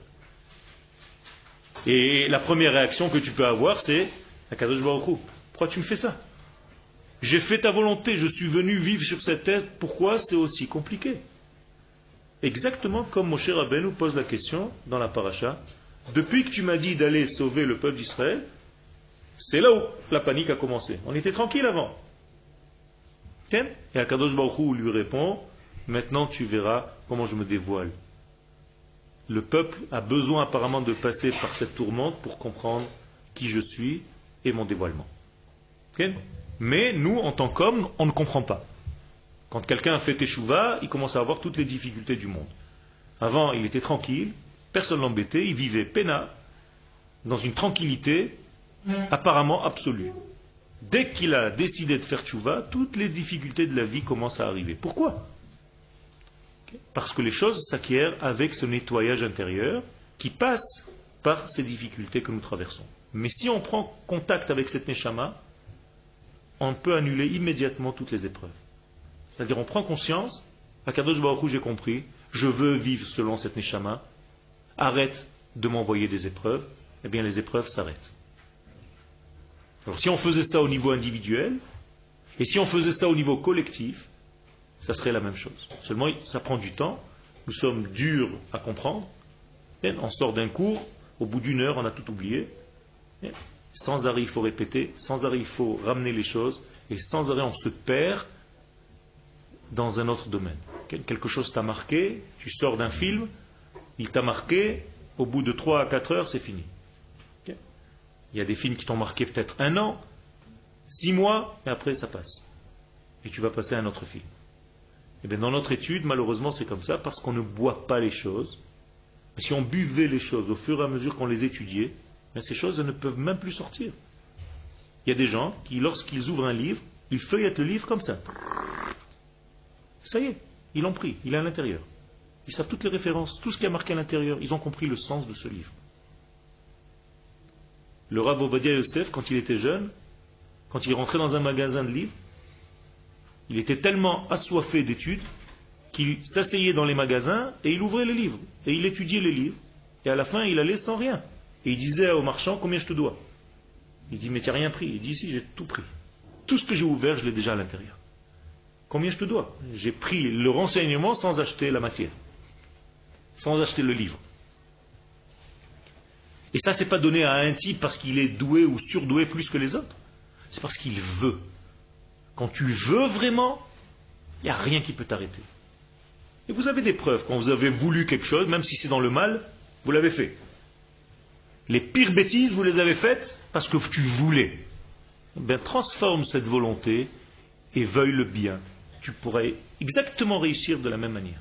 Et la première réaction que tu peux avoir, c'est Akadosh Baruch Hu, pourquoi tu me fais ça? J'ai fait ta volonté, je suis venu vivre sur cette terre, pourquoi c'est aussi compliqué? Exactement comme Moshe Rabbeinu pose la question dans la paracha, depuis que tu m'as dit d'aller sauver le peuple d'Israël, c'est là où la panique a commencé. On était tranquille avant. Et Akadosh Baruch Hu lui répond, maintenant tu verras comment je me dévoile. Le peuple a besoin apparemment de passer par cette tourmente pour comprendre qui je suis et mon dévoilement. Okay? Mais nous, en tant qu'hommes, on ne comprend pas. Quand quelqu'un a fait teshuva, il commence à avoir toutes les difficultés du monde. Avant, il était tranquille, personne ne l'embêtait, il vivait peinard, dans une tranquillité apparemment absolue. Dès qu'il a décidé de faire teshuva, toutes les difficultés de la vie commencent à arriver. Pourquoi? Parce que les choses s'acquièrent avec ce nettoyage intérieur qui passe par ces difficultés que nous traversons. Mais si on prend contact avec cette neshama, on peut annuler immédiatement toutes les épreuves. C'est-à-dire on prend conscience, Akadosh Baruch Hu, j'ai compris, je veux vivre selon cette neshama, arrête de m'envoyer des épreuves, eh bien les épreuves s'arrêtent. Alors si on faisait ça au niveau individuel, et si on faisait ça au niveau collectif, ça serait la même chose. Seulement, ça prend du temps. Nous sommes durs à comprendre. Et on sort d'un cours, au bout d'une heure, on a tout oublié. Et sans arrêt, il faut répéter. Sans arrêt, il faut ramener les choses. Et sans arrêt, on se perd dans un autre domaine. Quelque chose t'a marqué, tu sors d'un film, il t'a marqué, au bout de trois à quatre heures, c'est fini. Il y a des films qui t'ont marqué peut-être un an, six mois, et après, ça passe. Et tu vas passer à un autre film. Eh bien, dans notre étude, malheureusement, c'est comme ça, parce qu'on ne boit pas les choses. Mais si on buvait les choses au fur et à mesure qu'on les étudiait, bien, ces choses elles ne peuvent même plus sortir. Il y a des gens qui, lorsqu'ils ouvrent un livre, ils feuillettent le livre comme ça. Ça y est, ils l'ont pris, il est à l'intérieur. Ils savent toutes les références, tout ce qui a marqué à l'intérieur, ils ont compris le sens de ce livre. Le Rav Ovadia Yosef, quand il était jeune, quand il rentrait dans un magasin de livres, il était tellement assoiffé d'études qu'il s'asseyait dans les magasins et il ouvrait les livres. Et il étudiait les livres. Et à la fin, il allait sans rien. Et il disait au marchand, combien je te dois? Il dit, mais tu n'as rien pris. Il dit, si, j'ai tout pris. Tout ce que j'ai ouvert, je l'ai déjà à l'intérieur. Combien je te dois? J'ai pris le renseignement sans acheter la matière. Sans acheter le livre. Et ça, c'est pas donné à un type parce qu'il est doué ou surdoué plus que les autres. C'est parce qu'il veut. Quand tu veux vraiment, il n'y a rien qui peut t'arrêter. Et vous avez des preuves. Quand vous avez voulu quelque chose, même si c'est dans le mal, vous l'avez fait. Les pires bêtises, vous les avez faites parce que tu voulais. Eh bien, transforme cette volonté et veuille le bien. Tu pourrais exactement réussir de la même manière.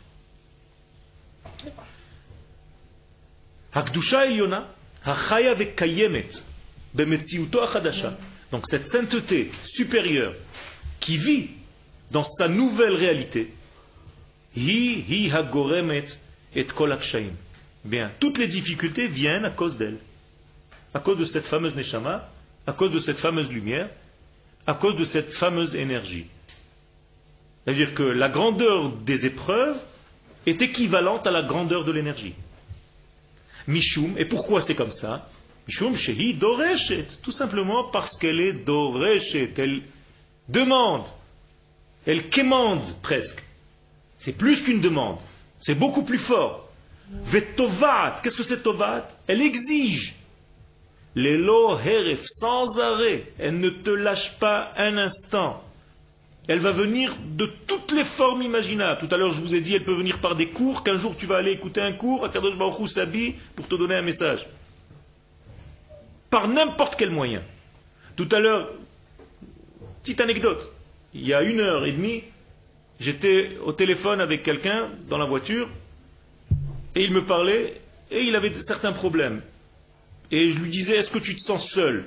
Hakdusha Eliona, Hachaya vekayemet, bemetziuto achadasha. Donc cette sainteté supérieure qui vit dans sa nouvelle réalité, hi hi hagoremet et kol hakshaim. Bien, toutes les difficultés viennent à cause d'elle, à cause de cette fameuse neshama, à cause de cette fameuse lumière, à cause de cette fameuse énergie. C'est-à-dire que la grandeur des épreuves est équivalente à la grandeur de l'énergie. Mishum, et pourquoi c'est comme ça? Mishum shehi doreshet, tout simplement parce qu'elle est doreshet, elle demande, elle quémande presque. C'est plus qu'une demande, c'est beaucoup plus fort. Vetovat, qu'est-ce que c'est tovat? Elle exige. Lelo heref, sans arrêt, elle ne te lâche pas un instant. Elle va venir de toutes les formes imaginables. Tout à l'heure, je vous ai dit, elle peut venir par des cours, qu'un jour tu vas aller écouter un cours, à Kadosh Baruch Hu s'habille pour te donner un message. Par n'importe quel moyen. Tout à l'heure, petite anecdote, il y a une heure et demie, j'étais au téléphone avec quelqu'un dans la voiture, et il me parlait, et il avait certains problèmes. Et je lui disais, est-ce que tu te sens seul?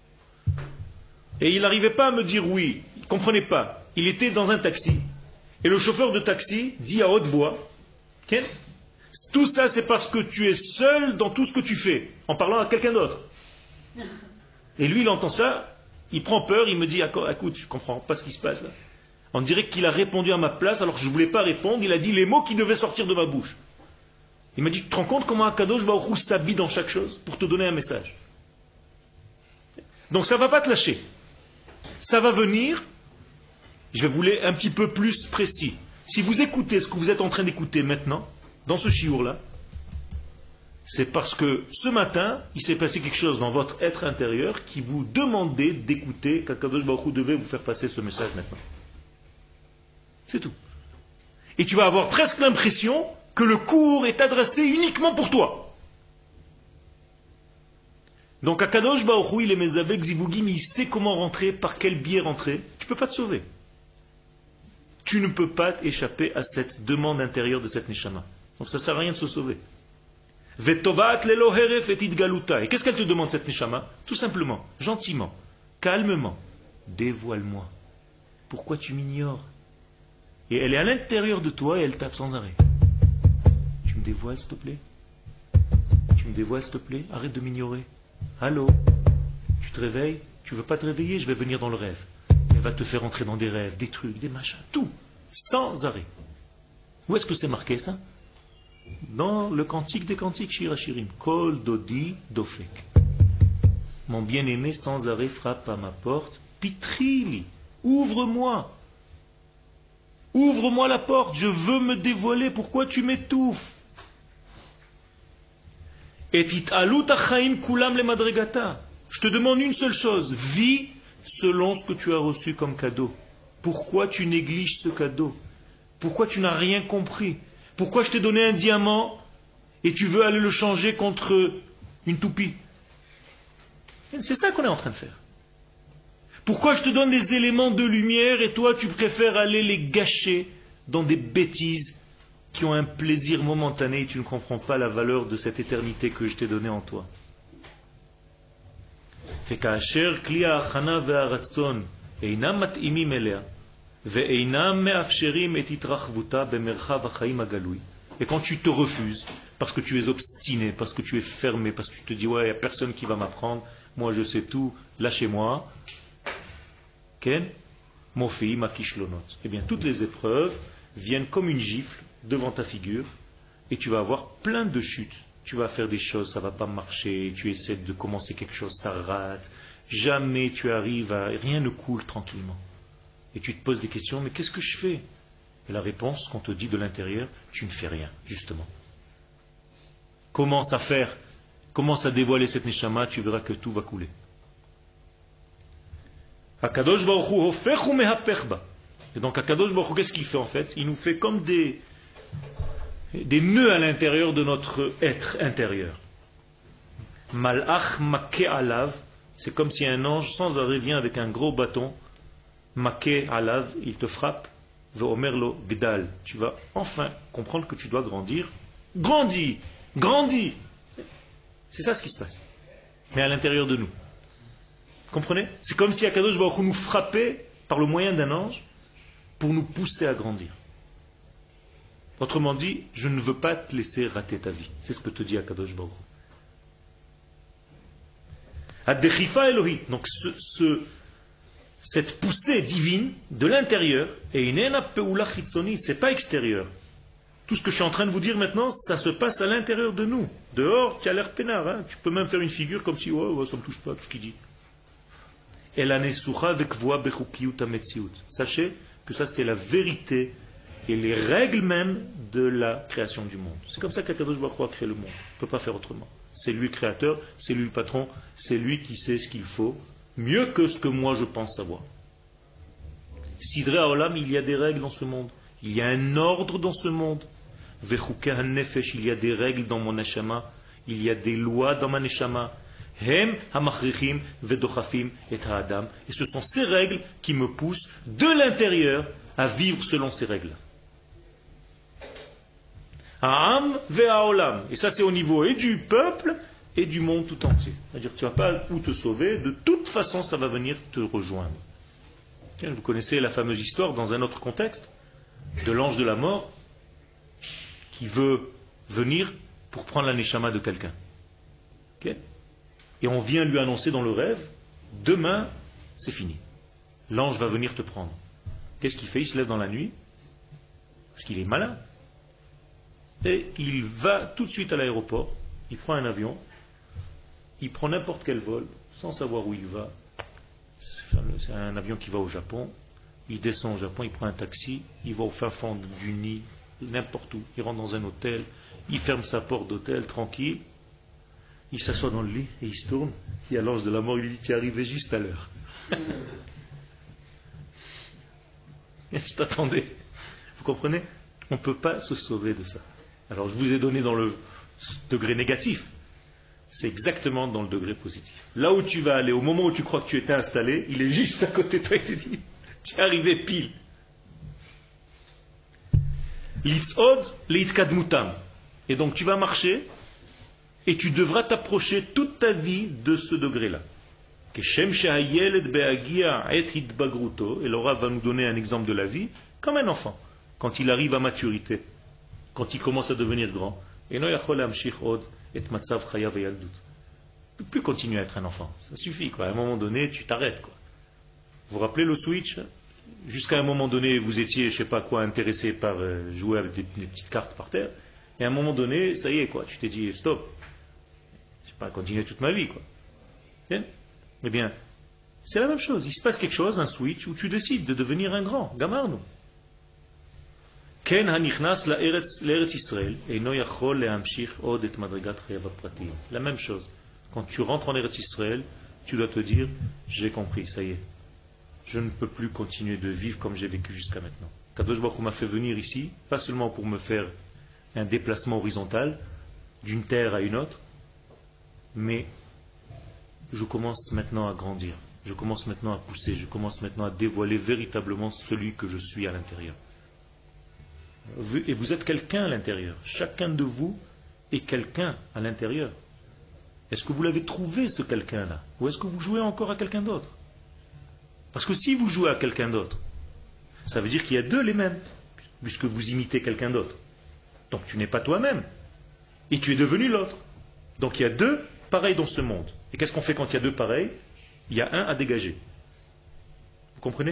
Et il n'arrivait pas à me dire oui, il ne comprenait pas. Il était dans un taxi, et le chauffeur de taxi dit à haute voix, okay, tout ça c'est parce que tu es seul dans tout ce que tu fais, en parlant à quelqu'un d'autre. Et lui il entend ça, il prend peur, il me dit, écoute, je ne comprends pas ce qui se passe là. On dirait qu'il a répondu à ma place, alors que je ne voulais pas répondre, il a dit les mots qui devaient sortir de ma bouche. Il m'a dit, tu te rends compte comment Akadosh Baruch Hu s'habille dans chaque chose pour te donner un message. Donc ça ne va pas te lâcher. Ça va venir. Je vais vous aller un petit peu plus précis. Si vous écoutez ce que vous êtes en train d'écouter maintenant, dans ce chiour-là, c'est parce que ce matin, il s'est passé quelque chose dans votre être intérieur qui vous demandait d'écouter qu'Akadosh Baruch Hu devait vous faire passer ce message maintenant. C'est tout. Et tu vas avoir presque l'impression que le cours est adressé uniquement pour toi. Donc Akadosh Baruch Hu, il est Mezavek Zivugim, il sait comment rentrer, par quel biais rentrer. Tu ne peux pas te sauver. Tu ne peux pas échapper à cette demande intérieure de cette neshama. Donc ça ne sert à rien de se sauver. Vetovat lelo heref et idgaluta. Et qu'est-ce qu'elle te demande cette neshama? Tout simplement, gentiment, calmement, dévoile-moi. Pourquoi tu m'ignores? Et elle est à l'intérieur de toi et elle tape sans arrêt. Tu me dévoiles s'il te plaît? Tu me dévoiles s'il te plaît? Arrête de m'ignorer. Allô? Tu te réveilles? Tu ne veux pas te réveiller? Je vais venir dans le rêve. Elle va te faire entrer dans des rêves, des trucs, des machins, tout, sans arrêt. Où est-ce que c'est marqué ça? Dans le cantique des cantiques, Shir Hashirim. Kol dodi dofek. Mon bien-aimé sans arrêt frappe à ma porte. Pitrili, ouvre-moi. Ouvre-moi la porte, je veux me dévoiler. Pourquoi tu m'étouffes? Et it'alut achaim kulam le madregata. Je te demande une seule chose, vis selon ce que tu as reçu comme cadeau. Pourquoi tu négliges ce cadeau? Pourquoi tu n'as rien compris? Pourquoi je t'ai donné un diamant et tu veux aller le changer contre une toupie? C'est ça qu'on est en train de faire. Pourquoi je te donne des éléments de lumière et toi tu préfères aller les gâcher dans des bêtises qui ont un plaisir momentané et tu ne comprends pas la valeur de cette éternité que je t'ai donnée en toi? Et quand tu te refuses, parce que tu es obstiné, parce que tu es fermé, parce que tu te dis, ouais, il n'y a personne qui va m'apprendre, moi je sais tout, lâchez-moi. Ken, Mofi, Makishlonot. Eh bien, toutes les épreuves viennent comme une gifle devant ta figure, et tu vas avoir plein de chutes. Tu vas faire des choses, ça ne va pas marcher, tu essaies de commencer quelque chose, ça rate. Jamais tu arrives à... Rien ne coule tranquillement. Et tu te poses des questions, mais qu'est-ce que je fais? Et la réponse qu'on te dit de l'intérieur, tu ne fais rien, justement. Commence à faire, commence à dévoiler cette neshama, tu verras que tout va couler. Akadosh Baruch Hu hofechu mehapech ba. Et donc Akadosh Baruch Hu, qu'est-ce qu'il fait en fait? Il nous fait comme des... des nœuds à l'intérieur de notre être intérieur. Malach maké alav, c'est comme si un ange sans arrêt vient avec un gros bâton. Maké alav, il te frappe. Veomerlo gdal, tu vas enfin comprendre que tu dois grandir. Grandis, grandis. C'est ça ce qui se passe. Mais à l'intérieur de nous. Comprenez? C'est comme si Akadosh Baruch Hu nous frappait par le moyen d'un ange pour nous pousser à grandir. Autrement dit, je ne veux pas te laisser rater ta vie. C'est ce que te dit Akadosh Baruch Hu. Ad-Dechifa Elohi. Donc ce, ce, cette poussée divine de l'intérieur, et Inena Peula Chitzoni, c'est pas extérieur. Tout ce que je suis en train de vous dire maintenant, ça se passe à l'intérieur de nous. Dehors, tu as l'air peinard. Hein? Tu peux même faire une figure comme si, oh, oh, ça ne me touche pas, tout ce qu'il dit. Sachez que ça c'est la vérité et les règles même de la création du monde. C'est comme ça qu'Akadosh Baruch Hu a créé le monde. On ne peut pas faire autrement. C'est lui le créateur, c'est lui le patron, c'est lui qui sait ce qu'il faut, mieux que ce que moi je pense savoir. Sidrei Haolam, il y a des règles dans ce monde. Il y a un ordre dans ce monde. Vechukei hanefesh, il y a des règles dans mon neshama. Il y a des lois dans ma neshama. Hem hamachrichim vedochafim et ha'adam. Et ce sont ces règles qui me poussent de l'intérieur à vivre selon ces règles. Ha'am ve'ha'olam. Et ça c'est au niveau et du peuple et du monde tout entier. C'est-à-dire que tu ne vas pas où te sauver. De toute façon, ça va venir te rejoindre. Tiens, vous connaissez la fameuse histoire dans un autre contexte de l'ange de la mort qui veut venir pour prendre la neshama de quelqu'un. Okay? Et on vient lui annoncer dans le rêve, demain, c'est fini. L'ange va venir te prendre. Qu'est-ce qu'il fait? Il se lève dans la nuit, parce qu'il est malin. Et il va tout de suite à l'aéroport, il prend un avion, il prend n'importe quel vol, sans savoir où il va. C'est un avion qui va au Japon, il descend au Japon, il prend un taxi, il va au fin fond du Nil, n'importe où, il rentre dans un hôtel, il ferme sa porte d'hôtel, tranquille, il s'assoit dans le lit et il se tourne, il y a l'ange de la mort, il lui dit, tu es arrivé juste à l'heure. Je t'attendais. Vous comprenez? On ne peut pas se sauver de ça. Alors je vous ai donné dans le degré négatif. C'est exactement dans le degré positif. Là où tu vas aller, au moment où tu crois que tu étais installé, il est juste à côté de toi et te dit, tu es arrivé pile. Litzod leitkadmutam. Et donc tu vas marcher et tu devras t'approcher toute ta vie de ce degré-là. Et le Rav va nous donner un exemple de la vie, comme un enfant, quand il arrive à maturité, quand il commence à devenir grand. Et non, il ne peut plus continuer à être un enfant. Ça suffit, quoi. À un moment donné, tu t'arrêtes, quoi. Vous vous rappelez le switch? Jusqu'à un moment donné, vous étiez, je ne sais pas quoi, intéressé par euh, jouer avec des, des petites cartes par terre. Et à un moment donné, ça y est, quoi. Tu t'es dit, stop. Je ne vais pas continuer toute ma vie, quoi. Bien? Eh bien, c'est la même chose. Il se passe quelque chose, un switch, où tu décides de devenir un grand. Gamarnu. La même chose. Quand tu rentres en Eretz Israël, tu dois te dire, j'ai compris, ça y est. Je ne peux plus continuer de vivre comme j'ai vécu jusqu'à maintenant. Kadosh Baruch Hu m'a fait venir ici, pas seulement pour me faire un déplacement horizontal d'une terre à une autre, mais je commence maintenant à grandir. Je commence maintenant à pousser. Je commence maintenant à dévoiler véritablement celui que je suis à l'intérieur. Et vous êtes quelqu'un à l'intérieur. Chacun de vous est quelqu'un à l'intérieur. Est-ce que vous l'avez trouvé, ce quelqu'un-là? Ou est-ce que vous jouez encore à quelqu'un d'autre? Parce que si vous jouez à quelqu'un d'autre, ça veut dire qu'il y a deux les mêmes, puisque vous imitez quelqu'un d'autre. Donc tu n'es pas toi-même. Et tu es devenu l'autre. Donc il y a deux pareils dans ce monde. Et qu'est-ce qu'on fait quand il y a deux pareils? Il y a un à dégager. Vous comprenez?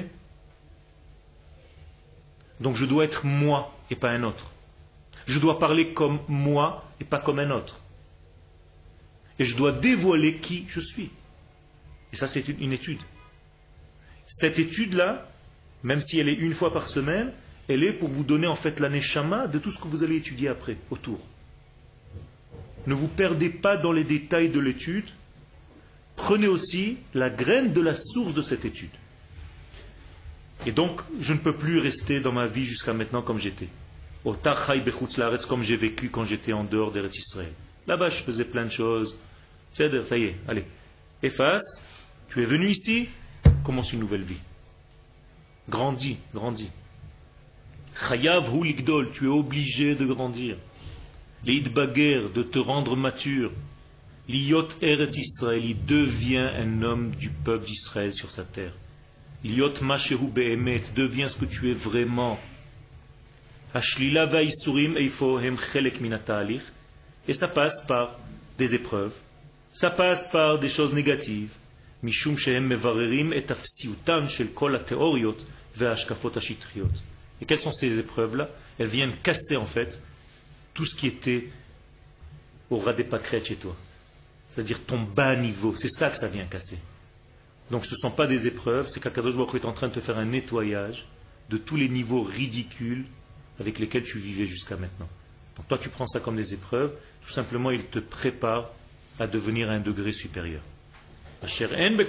Donc je dois être moi et pas un autre. Je dois parler comme moi et pas comme un autre. Et je dois dévoiler qui je suis. Et ça, c'est une étude. Cette étude-là, même si elle est une fois par semaine, elle est pour vous donner en fait la neshama de tout ce que vous allez étudier après, autour. Ne vous perdez pas dans les détails de l'étude. Prenez aussi la graine de la source de cette étude. Et donc, je ne peux plus rester dans ma vie jusqu'à maintenant comme j'étais. Comme j'ai vécu quand j'étais en dehors d'Eretz Israël. Là-bas, je faisais plein de choses. C'est-à-dire, ça y est, allez, efface, tu es venu ici, commence une nouvelle vie. Grandis, grandis. Chayav hu ligdol, tu es obligé de grandir. L'id baguer, de te rendre mature. L'iyot eretz Israël, il devient un homme du peuple d'Israël sur sa terre. L'iyot mashehu be'emet, devient ce que tu es vraiment. Hashlila va'isurim eifo hem chelek min ha'ta'alich. Et ça passe par des épreuves. Ça passe par des choses négatives. Mishum shehem mevarerim et afsiutan shel kol ha'teoriot ve'ashkafot ha'shitriot. Et quelles sont ces épreuves-là? Elles viennent casser en fait tout ce qui était au ras des pâquerettes chez toi. C'est-à-dire ton bas niveau. C'est ça que ça vient casser. Donc ce ne sont pas des épreuves, c'est qu'Akadosh Baruch Hu est en train de te faire un nettoyage de tous les niveaux ridicules avec lesquels tu vivais jusqu'à maintenant. Donc toi tu prends ça comme des épreuves, tout simplement il te prépare à devenir à un degré supérieur. Parce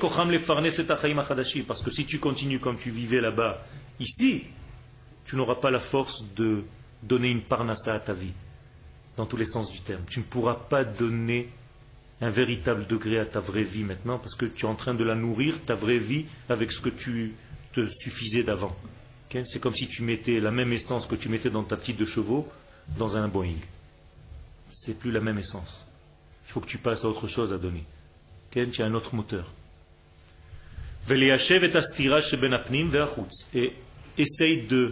que si tu continues comme tu vivais là-bas, ici, tu n'auras pas la force de donner une parnassa à ta vie, dans tous les sens du terme. Tu ne pourras pas donner un véritable degré à ta vraie vie maintenant, parce que tu es en train de la nourrir, ta vraie vie, avec ce que tu te suffisais d'avant. Okay? C'est comme si tu mettais la même essence que tu mettais dans ta petite de chevaux dans un Boeing. C'est plus la même essence. Il faut que tu passes à autre chose à donner. Okay? Tu as un autre moteur. Et essaye de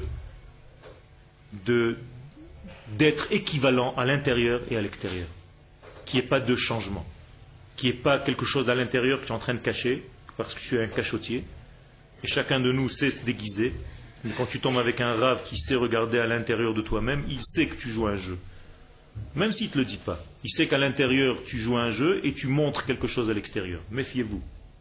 de d'être équivalent à l'intérieur et à l'extérieur. Qu'il n'y ait pas de changement. Qu'il n'y ait pas quelque chose à l'intérieur que tu es en train de cacher, parce que tu es un cachotier. Et chacun de nous sait se déguiser. Mais quand tu tombes avec un rave qui sait regarder à l'intérieur de toi-même, il sait que tu joues un jeu. Même s'il ne te le dit pas. Il sait qu'à l'intérieur, tu joues un jeu et tu montres quelque chose à l'extérieur. Méfiez-vous.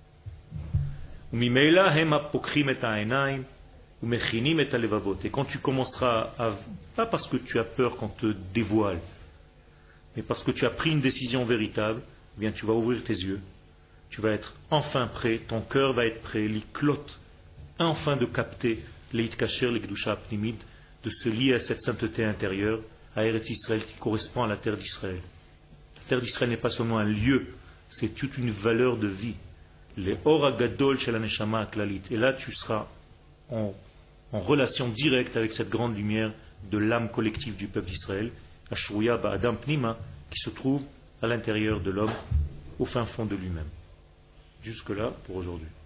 Et quand tu commenceras à... Pas parce que tu as peur qu'on te dévoile, mais parce que tu as pris une décision véritable, eh bien tu vas ouvrir tes yeux. Tu vas être enfin prêt, ton cœur va être prêt, l'iklot, enfin de capter l'itkacher, l'ikdusha apnimid, de se lier à cette sainteté intérieure, à Eretz Israël qui correspond à la terre d'Israël. La terre d'Israël n'est pas seulement un lieu, c'est toute une valeur de vie. Les or agadol shel haneshama aklalit. Et là tu seras en, en relation directe avec cette grande lumière de l'âme collective du peuple d'Israël, Ashruya Ba'adam Pnima, qui se trouve à l'intérieur de l'homme, au fin fond de lui-même. Jusque-là pour aujourd'hui.